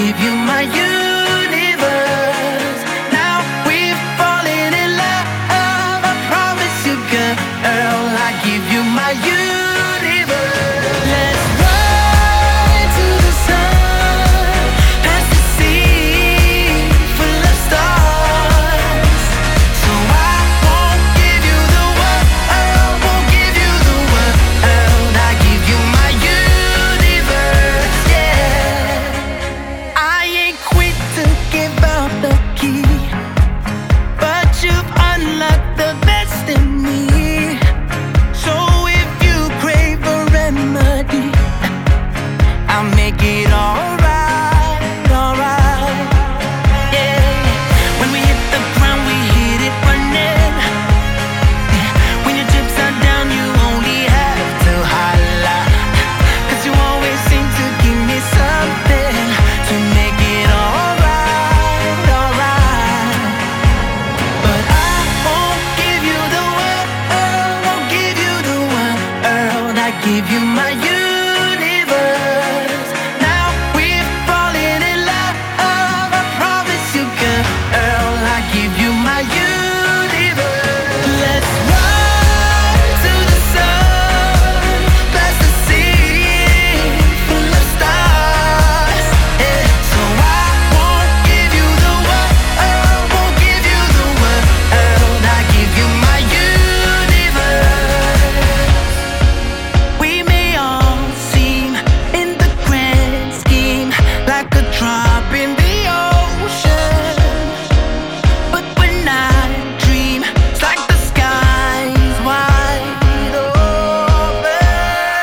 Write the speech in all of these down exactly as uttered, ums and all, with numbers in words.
give you my universe. Now we're falling in love. I promise you, girl, I give you my universe. Let's run to the sun, past the sea, full of stars. So I won't give you the world, won't give you the world. I give you my universe, yeah. I ain't quick to give out the key, but you've unlocked the best in me. So if you crave a remedy, I'll make it alright, alright, yeah. When we hit the ground, we hit it running. Yeah. When your chips are down, you only have to holla, 'cause you always seem to give me something to make it alright, alright. But I won't give you the world, won't give you the world. I give you my universe. Now we're falling in love. I promise you, girl, I give you my universe. Let's run to the sun, past the sea, full of stars. Yeah. So I won't give you the world, won't give you the world. I give you my universe. We may all seem, in the grand scheme, like a drop in the ocean, but when I dream, it's like the sky's wide open.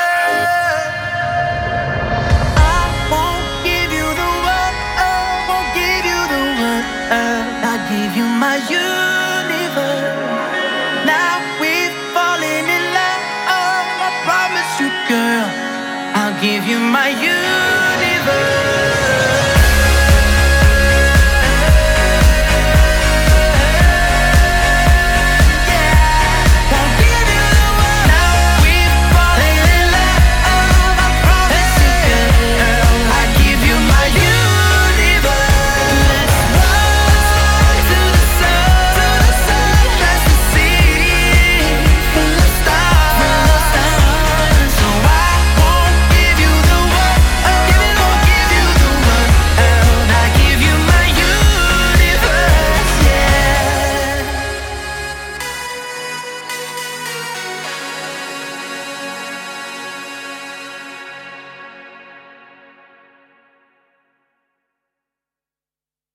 I won't give you the world, won't give you the world. I give you my universe. Now we're falling in love. I promise you, girl, I'll give you my universe.